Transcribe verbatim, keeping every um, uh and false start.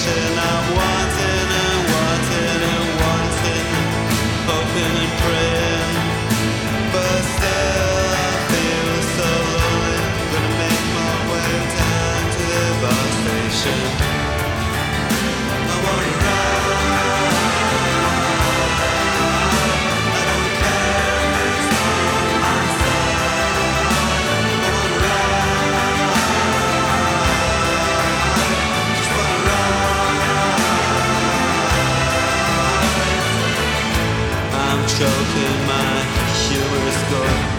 station. I'm wanting and wanting and wanting, hoping and praying, but still I feel so lonely. Gonna make my way down to the bus station. I wanna ride, I don't care who's on my side. I wanna ride, just wanna ride. I'm choking, my humor is gone.